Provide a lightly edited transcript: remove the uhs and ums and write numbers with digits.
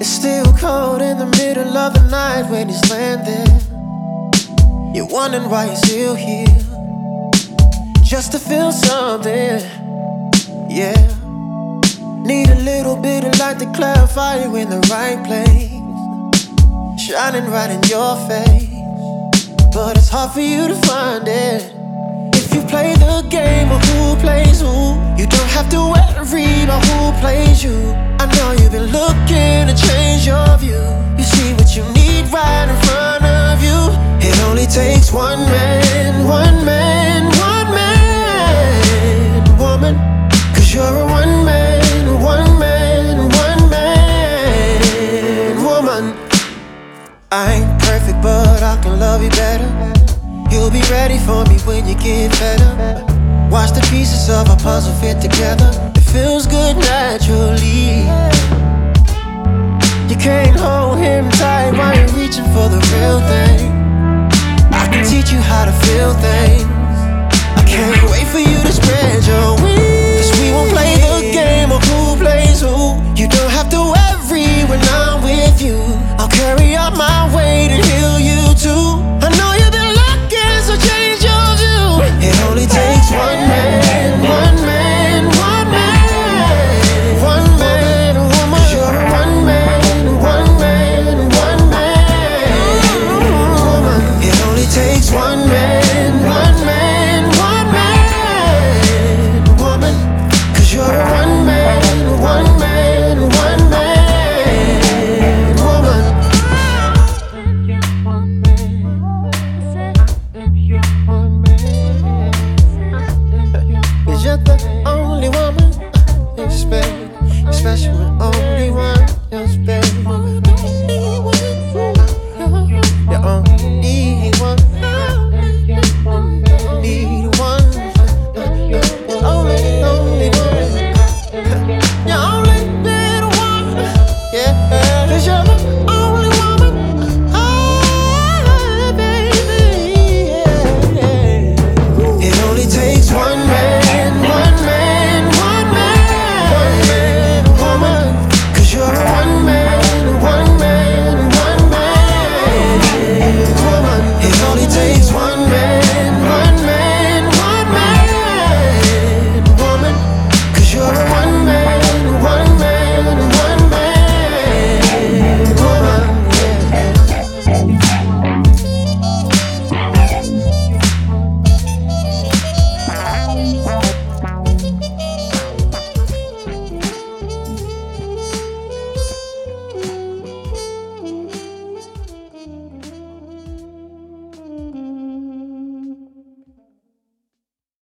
It's still cold in the middle of the night when he's landing. You're wondering why he's still here, just to feel something, yeah. Need a little bit of light to clarify you in the right place, shining right in your face. But it's hard for you to find it. If you play the game of who plays who, you don't have to worry about who plays you. I know you've been looking to change your view. You see what you need right in front of you. It only takes one man, one man, one man, woman. Cause you're a one man, one man, one man, woman. I ain't perfect, but I can love you better. You'll be ready for me when you get better. Watch the pieces of our puzzle fit together. It feels good naturally. You can't hold him tight while you're reaching for the real thing. I can teach you how to feel things. I can't wait for you to